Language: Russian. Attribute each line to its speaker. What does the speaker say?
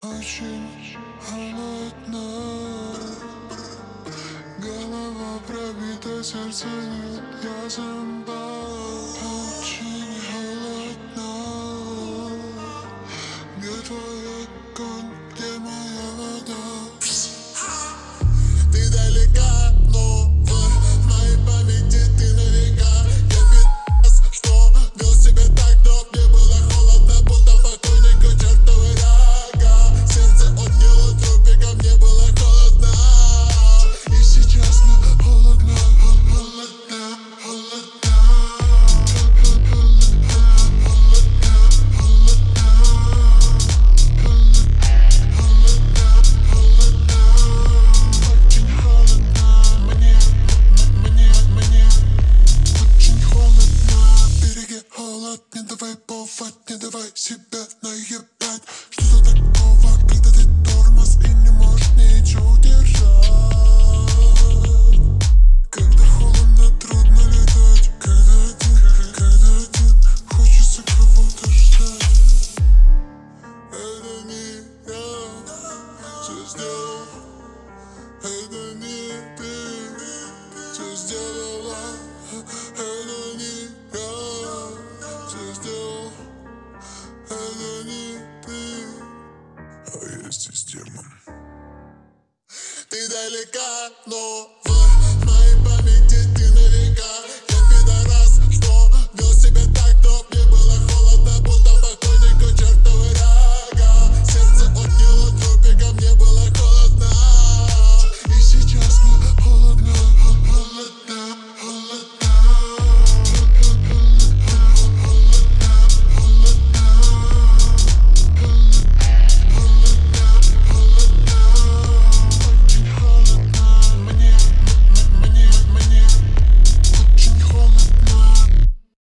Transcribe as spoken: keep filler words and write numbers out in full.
Speaker 1: Очень холодно, голова пробита, сердце нет, я зомбак. Очень холодно, где твой огонь, где моя вода? Ты далека, но в моей памяти ты на века. Я пи***ц, что вел себя так, но мне было холодно, будто покойнику чертовы рога. Сердце отняло трупика, мне было холодно. И сейчас мне холодно, холодно, холодно. Не давай повод, не давай себя наебать. Что такого, когда ты тормоз и не можешь ничего удержать? Когда холодно, трудно летать. Когда один, когда один, хочется кого-то ждать. Это не я все сделал, это не ты все сделала. Это не я все сделал, это не ты, а я система. Ты далека, но